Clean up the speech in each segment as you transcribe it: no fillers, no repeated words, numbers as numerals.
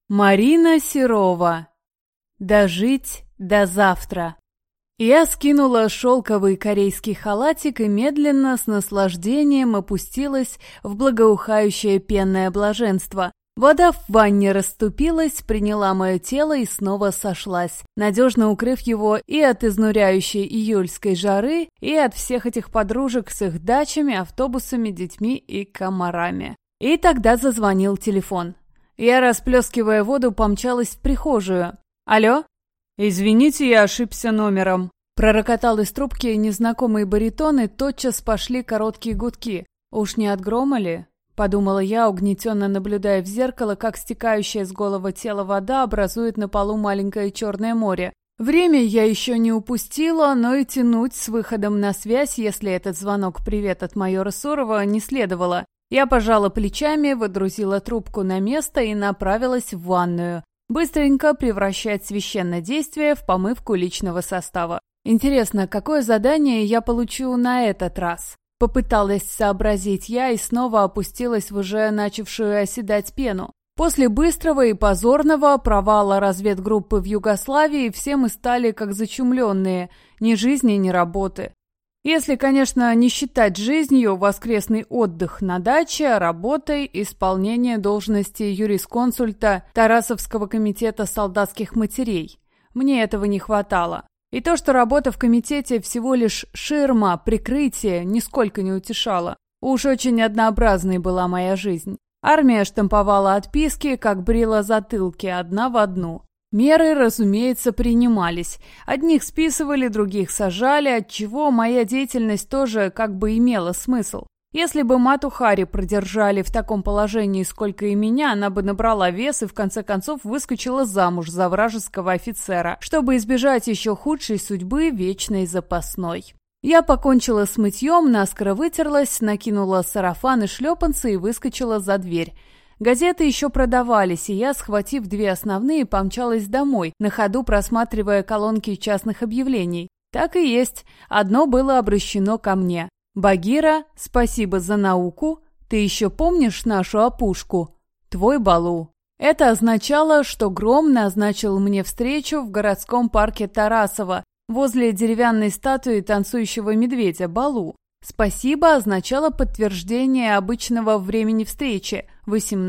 Марина Серова. Дожить до завтра. Я скинула шелковый корейский халатик и медленно, с наслаждением опустилась в благоухающее пенное блаженство. Вода в ванне расступилась, приняла мое тело и снова сошлась, надежно укрыв его и от изнуряющей июльской жары, и от всех этих подружек с их дачами, автобусами, детьми и комарами. И тогда зазвонил телефон. Я, расплескивая воду, помчалась в прихожую. «Алло?» «Извините, я ошибся номером». Пророкотал из трубки незнакомый баритон, и тотчас пошли короткие гудки. «Уж не от грома ли?» — подумала я, угнетенно наблюдая в зеркало, как стекающая с голого тела вода образует на полу маленькое черное море. Время я еще не упустила, но и тянуть с выходом на связь, если этот звонок «Привет» от майора Сурова, не следовало. Я пожала плечами, водрузила трубку на место и направилась в ванную. Быстренько превращать священное действие в помывку личного состава. Интересно, какое задание я получу на этот раз? Попыталась сообразить я и снова опустилась в уже начавшую оседать пену. После быстрого и позорного провала разведгруппы в Югославии все мы стали как зачумленные, ни жизни, ни работы. Если, конечно, не считать жизнью воскресный отдых на даче, работой, исполнение должности юрисконсульта Тарасовского комитета солдатских матерей. Мне этого не хватало. И то, что работа в комитете всего лишь ширма, прикрытие, нисколько не утешало. Уж очень однообразной была моя жизнь. Армия штамповала отписки, как брила затылки, одна в одну. Меры, разумеется, принимались. Одних списывали, других сажали, отчего моя деятельность тоже как бы имела смысл. Если бы Мату Хари продержали в таком положении, сколько и меня, она бы набрала вес и в конце концов выскочила замуж за вражеского офицера, чтобы избежать еще худшей судьбы вечной запасной. Я покончила с мытьем, наскоро вытерлась, накинула сарафан и шлепанцы и выскочила за дверь. Газеты еще продавались, и я, схватив две основные, помчалась домой, на ходу просматривая колонки частных объявлений. Так и есть, одно было обращено ко мне. «Багира, спасибо за науку. Ты еще помнишь нашу опушку? Твой Балу». Это означало, что Гром назначил мне встречу в городском парке Тарасова, возле деревянной статуи танцующего медведя Балу. «Спасибо» означало подтверждение обычного времени встречи –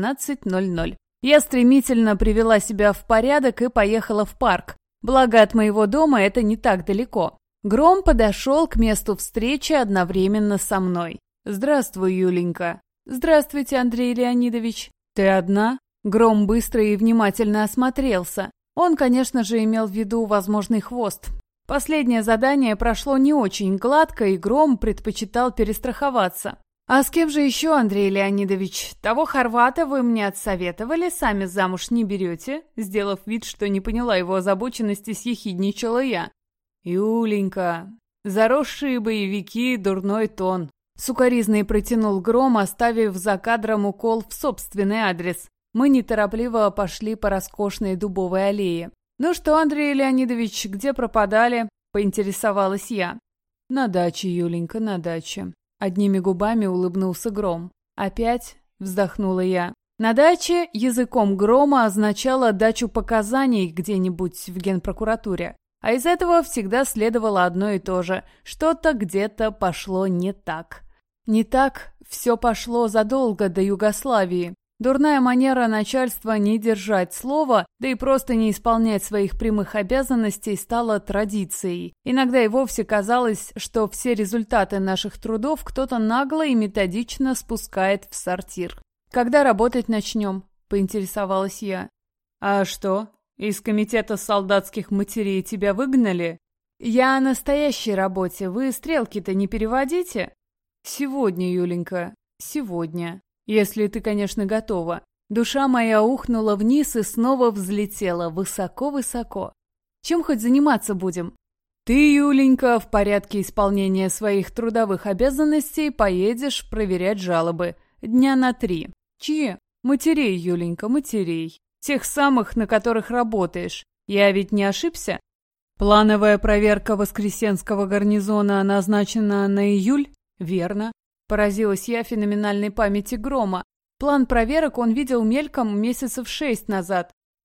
18:00. Я стремительно привела себя в порядок и поехала в парк. Благо от моего дома это не так далеко. Гром подошел к месту встречи одновременно со мной. «Здравствуй, Юленька». «Здравствуйте, Андрей Леонидович». «Ты одна?» Гром быстро и внимательно осмотрелся. Он, конечно же, имел в виду возможный хвост. Последнее задание прошло не очень гладко, и Гром предпочитал перестраховаться. «А с кем же еще, Андрей Леонидович? Того хорвата вы мне отсоветовали, сами замуж не берете?» Сделав вид, что не поняла его озабоченности, съехидничала я. «Юленька, заросшие боевики, дурной тон», — сукоризный протянул Гром, оставив за кадром укол в собственный адрес. Мы неторопливо пошли по роскошной дубовой аллее. «Ну что, Андрей Леонидович, где пропадали?» — поинтересовалась я. «На даче, Юленька, на даче». Одними губами улыбнулся Гром. «Опять?» — вздохнула я. На даче языком Грома означало дачу показаний где-нибудь в генпрокуратуре. А из этого всегда следовало одно и то же. Что-то где-то пошло не так. Не так все пошло задолго до Югославии. Дурная манера начальства не держать слова, да и просто не исполнять своих прямых обязанностей стала традицией. Иногда и вовсе казалось, что все результаты наших трудов кто-то нагло и методично спускает в сортир. «Когда работать начнем?» – поинтересовалась я. «А что, из комитета солдатских матерей тебя выгнали?» «Я о настоящей работе. Вы стрелки-то не переводите?» «Сегодня, Юленька, сегодня. Если ты, конечно, готова». Душа моя ухнула вниз и снова взлетела высоко-высоко. «Чем хоть заниматься будем?» «Ты, Юленька, в порядке исполнения своих трудовых обязанностей поедешь проверять жалобы. Дня на 3. Чьи? Матерей, Юленька, матерей. Тех самых, на которых работаешь. Я ведь не ошибся?» «Плановая проверка Воскресенского гарнизона назначена на июль?» «Верно». Поразилась я феноменальной памяти Грома. План проверок он видел мельком месяцев 6 назад.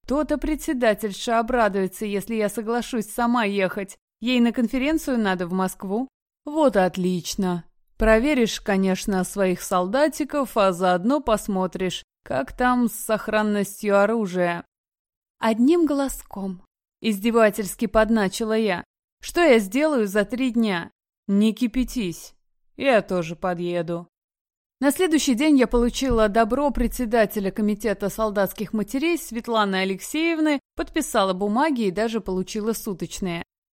То-то председательша обрадуется, если я соглашусь сама ехать. Ей на конференцию надо в Москву. Вот отлично. Проверишь, конечно, своих солдатиков, а заодно посмотришь, как там с сохранностью оружия. Одним голоском. Издевательски подначила я. Что я сделаю за 3 дня? Не кипятись. Я тоже подъеду. На следующий день я получила добро председателя комитета солдатских матерей Светланы Алексеевны, подписала бумаги и даже получила суточные.